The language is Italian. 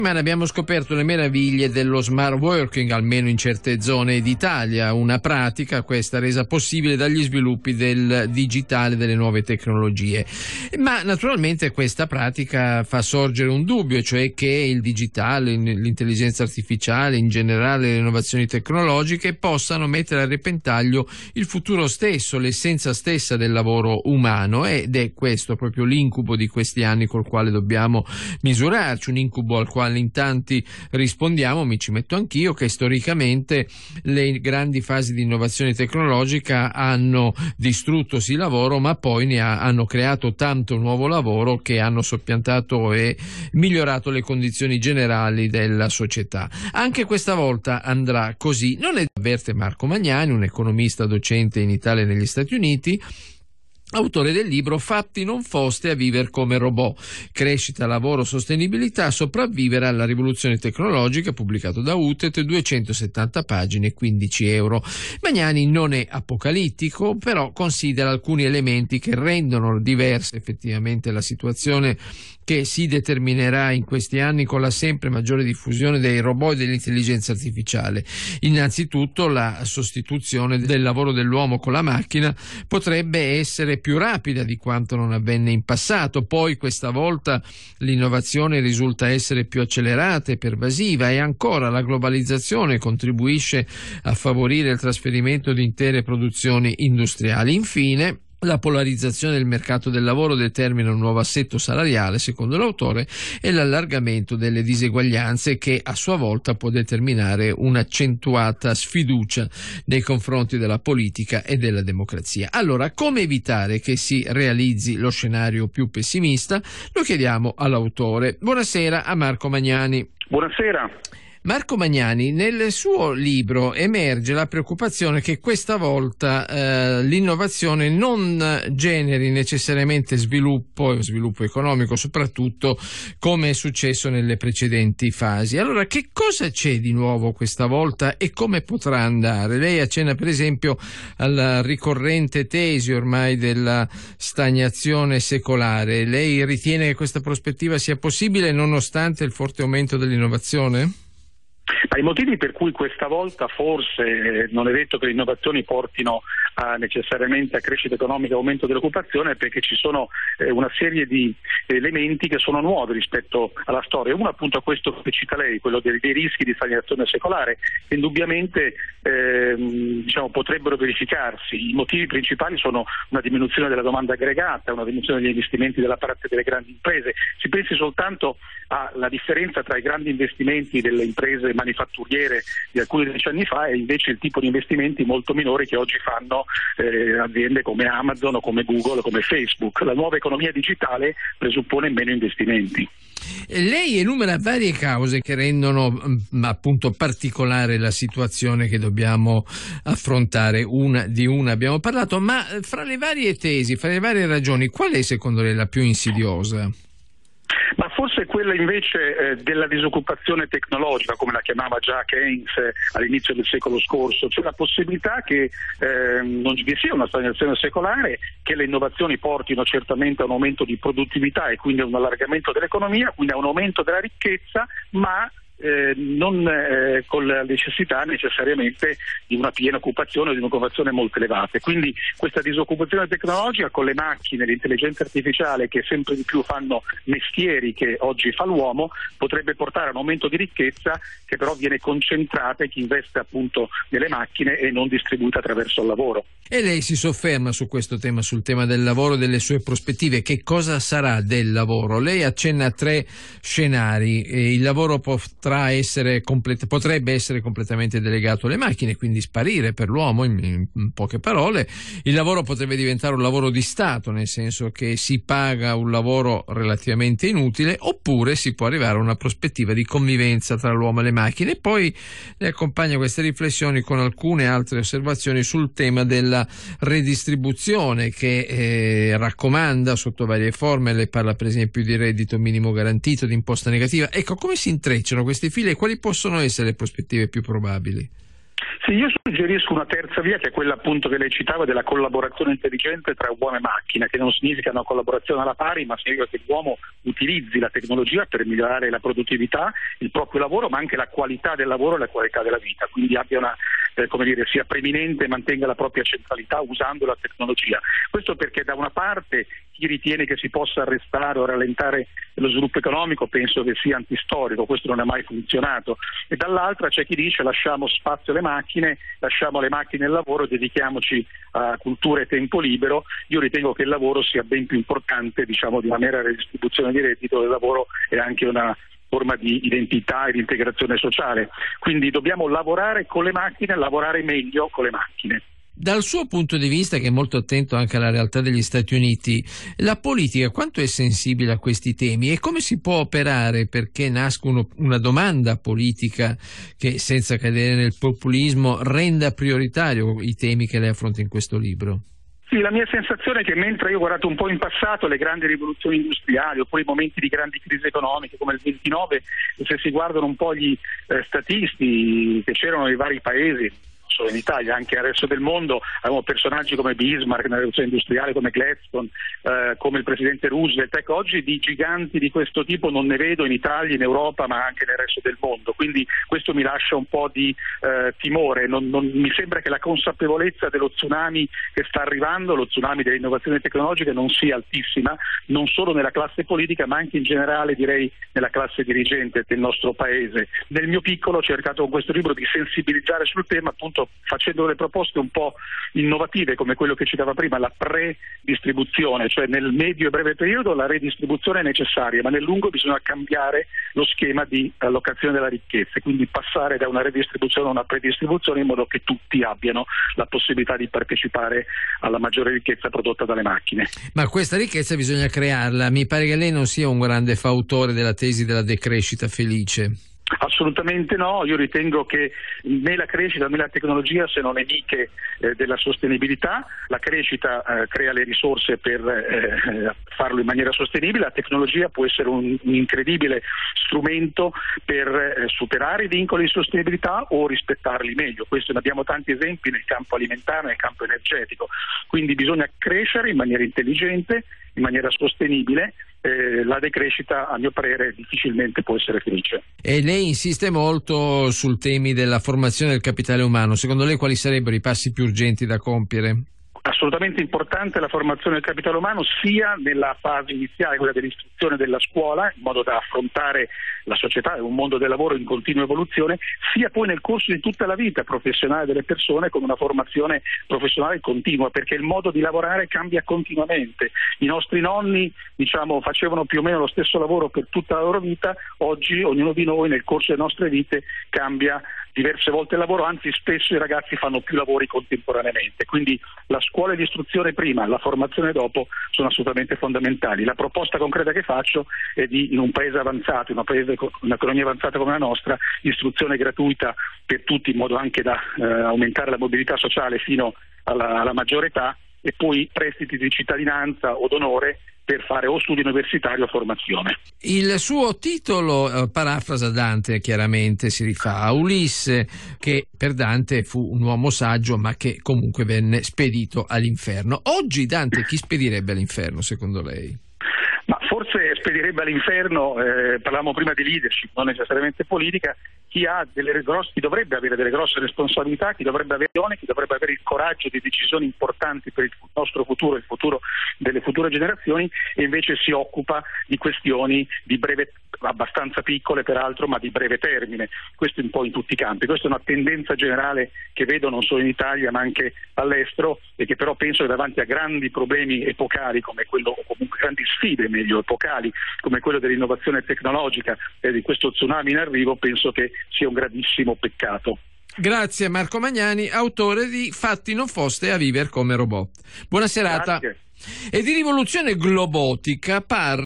Abbiamo scoperto le meraviglie dello smart working, almeno in certe zone d'Italia, una pratica questa resa possibile dagli sviluppi del digitale, delle nuove tecnologie. Ma naturalmente questa pratica fa sorgere un dubbio, cioè che il digitale, l'intelligenza artificiale, in generale le innovazioni tecnologiche possano mettere a repentaglio il futuro stesso, l'essenza stessa del lavoro umano, ed è questo proprio l'incubo di questi anni col quale dobbiamo misurarci, un incubo al quale in tanti rispondiamo, mi ci metto anch'io, che storicamente le grandi fasi di innovazione tecnologica hanno distrutto sì il lavoro, ma poi hanno creato tanto nuovo lavoro che hanno soppiantato e migliorato le condizioni generali della società. Anche questa volta andrà così, non è, avverte Marco Magnani, un economista docente in Italia e negli Stati Uniti, autore del libro Fatti non foste a viver come robot, crescita, lavoro, sostenibilità, sopravvivere alla rivoluzione tecnologica, pubblicato da UTET, 270 pagine, 15 euro. Magnani non è apocalittico, però considera alcuni elementi che rendono diversa effettivamente la situazione che si determinerà in questi anni con la sempre maggiore diffusione dei robot e dell'intelligenza artificiale. Innanzitutto la sostituzione del lavoro dell'uomo con la macchina potrebbe essere più rapida di quanto non avvenne in passato, poi questa volta l'innovazione risulta essere più accelerata e pervasiva, e ancora la globalizzazione contribuisce a favorire il trasferimento di intere produzioni industriali. Infine, la polarizzazione del mercato del lavoro determina un nuovo assetto salariale, secondo l'autore, e l'allargamento delle diseguaglianze, che a sua volta può determinare un'accentuata sfiducia nei confronti della politica e della democrazia. Allora, come evitare che si realizzi lo scenario più pessimista? Lo chiediamo all'autore. Buonasera a Marco Magnani. Buonasera. Marco Magnani, nel suo libro emerge la preoccupazione che questa volta l'innovazione non generi necessariamente sviluppo economico soprattutto, come è successo nelle precedenti fasi. Allora, che cosa c'è di nuovo questa volta e come potrà andare? Lei accenna per esempio alla ricorrente tesi ormai della stagnazione secolare. Lei ritiene che questa prospettiva sia possibile nonostante il forte aumento dell'innovazione? I motivi per cui questa volta forse non è detto che le innovazioni portino necessariamente a crescita economica e aumento dell'occupazione è perché ci sono una serie di elementi che sono nuovi rispetto alla storia. Uno appunto a questo che cita lei, quello dei rischi di stagnazione secolare, che indubbiamente potrebbero verificarsi. I motivi principali sono una diminuzione della domanda aggregata, una diminuzione degli investimenti da parte delle grandi imprese. Si pensi soltanto alla differenza tra i grandi investimenti delle imprese manifatturiere di alcuni decenni fa e invece il tipo di investimenti molto minori che oggi fanno aziende come Amazon o come Google o come Facebook. La nuova economia digitale presuppone meno investimenti. Lei enumera varie cause che rendono appunto particolare la situazione che dobbiamo affrontare. Una abbiamo parlato, ma fra le varie tesi, fra le varie ragioni, qual è secondo lei la più insidiosa? Ma forse quella invece della disoccupazione tecnologica, come la chiamava già Keynes all'inizio del secolo scorso, cioè la possibilità che non vi sia una stagnazione secolare, che le innovazioni portino certamente a un aumento di produttività e quindi a un allargamento dell'economia, quindi a un aumento della ricchezza, ma non con la necessità necessariamente di una piena occupazione o di un'occupazione molto elevata. Quindi questa disoccupazione tecnologica con le macchine, l'intelligenza artificiale che sempre di più fanno mestieri che oggi fa l'uomo, potrebbe portare a un aumento di ricchezza che però viene concentrata in chi investe appunto nelle macchine e non distribuita attraverso il lavoro. E lei si sofferma su questo tema, sul tema del lavoro e delle sue prospettive. Che cosa sarà del lavoro? Lei accenna a 3 scenari. Il lavoro potrebbe essere completamente delegato alle macchine, quindi sparire per l'uomo, in poche parole. Il lavoro potrebbe diventare un lavoro di Stato, nel senso che si paga un lavoro relativamente inutile, oppure si può arrivare a una prospettiva di convivenza tra l'uomo e le macchine. E poi le accompagna queste riflessioni con alcune altre osservazioni sul tema della redistribuzione che raccomanda sotto varie forme. Lei parla per esempio di reddito minimo garantito, di imposta negativa. Ecco, come si intrecciano queste file e quali possono essere le prospettive più probabili? Sì, io suggerisco una terza via, che è quella appunto che lei citava, della collaborazione intelligente tra uomo e macchina, che non significa una collaborazione alla pari, ma significa che l'uomo utilizzi la tecnologia per migliorare la produttività, il proprio lavoro, ma anche la qualità del lavoro e la qualità della vita, quindi abbia una sia preeminente e mantenga la propria centralità usando la tecnologia. Questo perché da una parte chi ritiene che si possa arrestare o rallentare lo sviluppo economico penso che sia antistorico, questo non è mai funzionato, e dall'altra c'è chi dice lasciamo spazio alle macchine, lasciamo alle macchine il lavoro, dedichiamoci a cultura e tempo libero. Io ritengo che il lavoro sia ben più importante, di una mera redistribuzione di reddito. Il lavoro è anche una forma di identità e di integrazione sociale, quindi dobbiamo lavorare con le macchine, lavorare meglio con le macchine. Dal suo punto di vista, che è molto attento anche alla realtà degli Stati Uniti, la politica quanto è sensibile a questi temi e come si può operare perché nasca una domanda politica che, senza cadere nel populismo, renda prioritario i temi che lei affronta in questo libro? Sì, la mia sensazione è che mentre io ho guardato un po' in passato le grandi rivoluzioni industriali oppure i momenti di grandi crisi economiche come il 29, se si guardano un po' gli statisti che c'erano nei vari paesi, non solo in Italia, anche nel resto del mondo, avevamo personaggi come Bismarck nella rivoluzione industriale, come Gladstone, come il presidente Roosevelt. Ecco, oggi di giganti di questo tipo non ne vedo in Italia, in Europa, ma anche nel resto del mondo, quindi questo mi lascia un po' di timore. Non mi sembra che la consapevolezza dello tsunami che sta arrivando, lo tsunami delle innovazioni tecnologiche, non sia altissima, non solo nella classe politica ma anche in generale, direi, nella classe dirigente del nostro paese. Nel mio piccolo ho cercato con questo libro di sensibilizzare sul tema, appunto facendo delle proposte un po' innovative come quello che citava prima, la predistribuzione, cioè nel medio e breve periodo la redistribuzione è necessaria, ma nel lungo bisogna cambiare lo schema di allocazione della ricchezza, quindi passare da una redistribuzione a una predistribuzione in modo che tutti abbiano la possibilità di partecipare alla maggiore ricchezza prodotta dalle macchine. Ma questa ricchezza bisogna crearla. Mi pare che lei non sia un grande fautore della tesi della decrescita felice. Assolutamente no, io ritengo che né la crescita né la tecnologia siano nemiche della sostenibilità. La crescita crea le risorse per farlo in maniera sostenibile, la tecnologia può essere un incredibile strumento per superare i vincoli di sostenibilità o rispettarli meglio. Questo ne abbiamo tanti esempi nel campo alimentare, nel campo energetico, quindi bisogna crescere in maniera intelligente, in maniera sostenibile. La decrescita, a mio parere, difficilmente può essere felice. E lei insiste molto sul temi della formazione del capitale umano. Secondo lei quali sarebbero i passi più urgenti da compiere? Assolutamente importante la formazione del capitale umano sia nella fase iniziale, quella dell'istruzione della scuola, in modo da affrontare la società e un mondo del lavoro in continua evoluzione, sia poi nel corso di tutta la vita professionale delle persone con una formazione professionale continua, perché il modo di lavorare cambia continuamente. I nostri nonni, facevano più o meno lo stesso lavoro per tutta la loro vita, oggi ognuno di noi nel corso delle nostre vite cambia diverse volte il lavoro, anzi spesso i ragazzi fanno più lavori contemporaneamente, quindi la scuola e l'istruzione prima, la formazione dopo sono assolutamente fondamentali. La proposta concreta che faccio è in un paese avanzato, un'economia avanzata come la nostra, istruzione gratuita per tutti in modo anche da aumentare la mobilità sociale fino alla maggiore età, e poi prestiti di cittadinanza o d'onore per fare o studio universitario o formazione. Il suo titolo parafrasa Dante, chiaramente si rifà a Ulisse, che per Dante fu un uomo saggio ma che comunque venne spedito all'inferno. Oggi Dante chi spedirebbe all'inferno secondo lei? Ma forse spedirebbe all'inferno, parlavamo prima di leadership, non necessariamente politica, chi dovrebbe avere delle grosse responsabilità, chi dovrebbe avere il coraggio di decisioni importanti per il nostro futuro e il futuro delle future generazioni, e invece si occupa di questioni di breve, abbastanza piccole peraltro, ma di breve termine. Questo un po' in tutti i campi. Questa è una tendenza generale che vedo non solo in Italia ma anche all'estero, e che però penso che davanti a grandi problemi epocali come quello, o comunque grandi sfide meglio epocali come quello dell'innovazione tecnologica e di questo tsunami in arrivo, penso che sia un gravissimo peccato. Grazie Marco Magnani, autore di Fatti non foste a viver come robot. Buona serata. Grazie. E di rivoluzione globotica parla